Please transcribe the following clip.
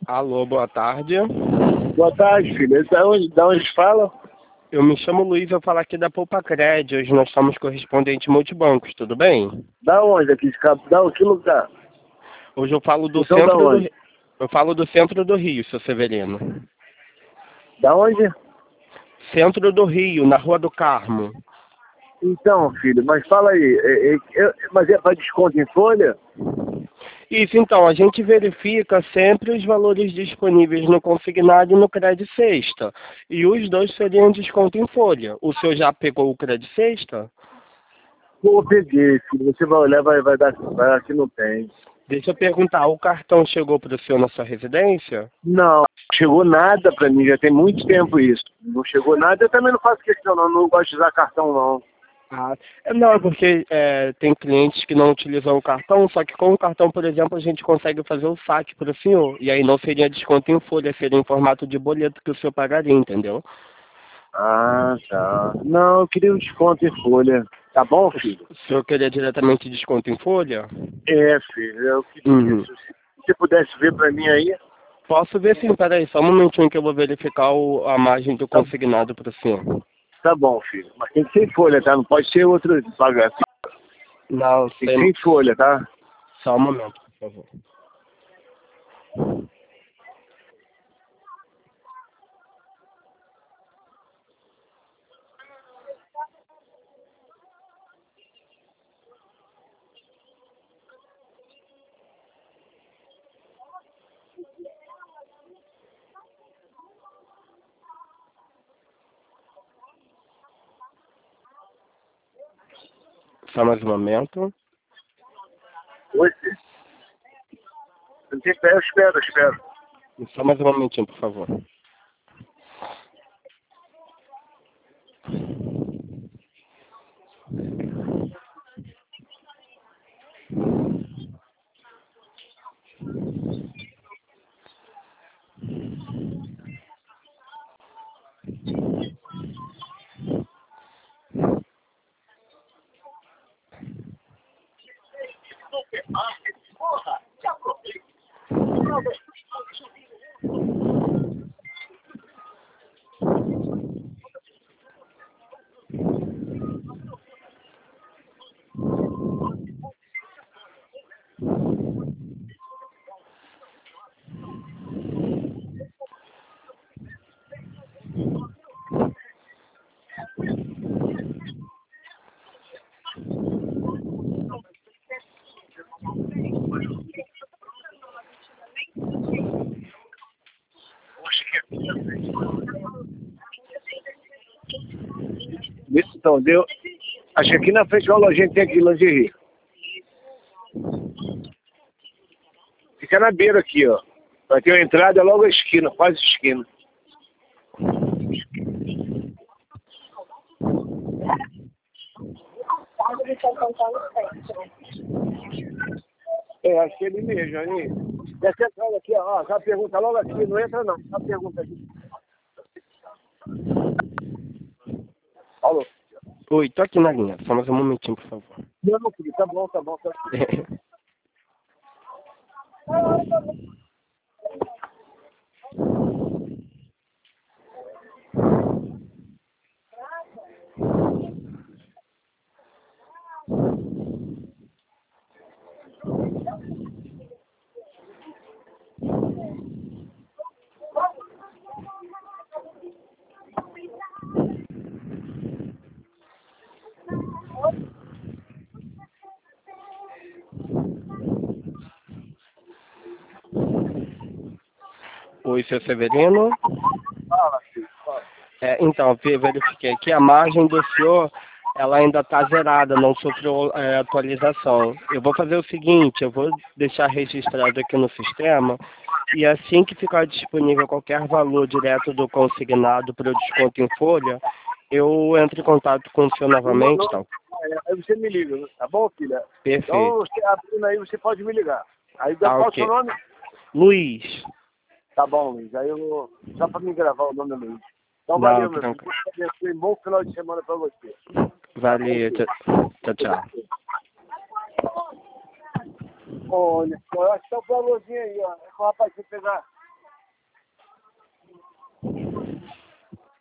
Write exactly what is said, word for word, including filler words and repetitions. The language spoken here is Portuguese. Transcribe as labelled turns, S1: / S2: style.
S1: Alô, boa tarde.
S2: Boa tarde, filho. Da onde, da onde fala?
S1: Eu me chamo Luiz, eu falo aqui da Poupa-Cred. Hoje nós somos correspondentes multibancos, tudo bem?
S2: Da onde aqui de Cabo? Da que lugar?
S1: Hoje eu falo do
S2: Vocês são da
S1: centro do
S2: onde?
S1: eu falo do centro do Rio, seu Severino.
S2: Da onde?
S1: Centro do Rio, na Rua do Carmo.
S2: Então, filho, mas fala aí. É, é, é, mas é para desconto em folha?
S1: Isso, então, a gente verifica sempre os valores disponíveis no consignado e no Cred Sexta. E os dois seriam desconto em folha. O senhor já pegou o Cred Sexta?
S2: Pô, peguei, filho. Você vai olhar, vai, vai dar. Vai, aqui não tem.
S1: Deixa eu perguntar, o cartão chegou para o senhor na sua residência?
S2: Não, chegou nada pra mim, já tem muito tempo isso. Não chegou nada, eu também não faço questão, não. Não gosto de usar cartão, não.
S1: Ah, é, não, é porque é, tem clientes que não utilizam o cartão, só que com o cartão, por exemplo, a gente consegue fazer o saque para o senhor. E aí não seria desconto em folha, seria em formato de boleto que o senhor pagaria, entendeu?
S2: Ah, tá. Não, eu queria um desconto em folha. Tá bom, filho?
S1: O senhor queria diretamente desconto em folha?
S2: É, filho, eu queria
S1: Uhum.
S2: isso. Se você pudesse ver pra mim aí,
S1: Posso ver sim, peraí, só um momentinho que eu vou verificar o, a margem do
S2: tá,
S1: consignado para o senhor.
S2: tá bom, filho. Mas tem que ser em folha, tá? Não pode ser outro pagar.
S1: Não,
S2: Tem que ser
S1: sem...
S2: em folha, tá?
S1: Só um momento, por favor. Só mais um momento.
S2: Oi, filho. Não tem que eu espero, eu espero.
S1: Só mais um momentinho, por favor.
S2: Isso, então, deu. Acho que aqui na frente da lojinha tem aqui lingerie. Fica na beira aqui, ó. Vai ter uma entrada logo à esquina, quase esquina. É, acho que é ele mesmo, aí. Dessa entrada aqui, ó, já pergunta logo aqui, não entra não, já pergunta aqui. Alô?
S1: Oi, tô aqui na linha, só mais um momentinho, por favor.
S2: Não, meu filho, tá bom, tá bom, tá bom.
S1: Oi, seu Severino.
S2: Fala, filho, fala.
S1: É, então, eu verifiquei que a margem do senhor, ela ainda está zerada, não sofreu é, atualização. Eu vou fazer o seguinte, eu vou deixar registrado aqui no sistema, e assim que ficar disponível qualquer valor direto do consignado para o desconto em folha, eu entro em contato com o senhor
S2: Não,
S1: novamente,
S2: não,
S1: então.
S2: é, aí você me liga, tá bom, filha? Então,
S1: Perfeito.
S2: você abrindo aí, você pode me ligar. Aí,
S1: Tá
S2: qual é o seu
S1: ok.
S2: nome?
S1: Luiz.
S2: Tá bom, Luiz. Aí eu vou, só pra me gravar o nome do Luiz. Então,
S1: Não,
S2: valeu, meu filho.
S1: tranquilo.
S2: Deus te abençoe. Bom final de semana pra você. Tá bom,
S1: Valeu,
S2: filho?
S1: tchau, tchau. Tchau.
S2: Olha, eu acho que tá o valorzinho aí, ó. É o rapaz que pegar.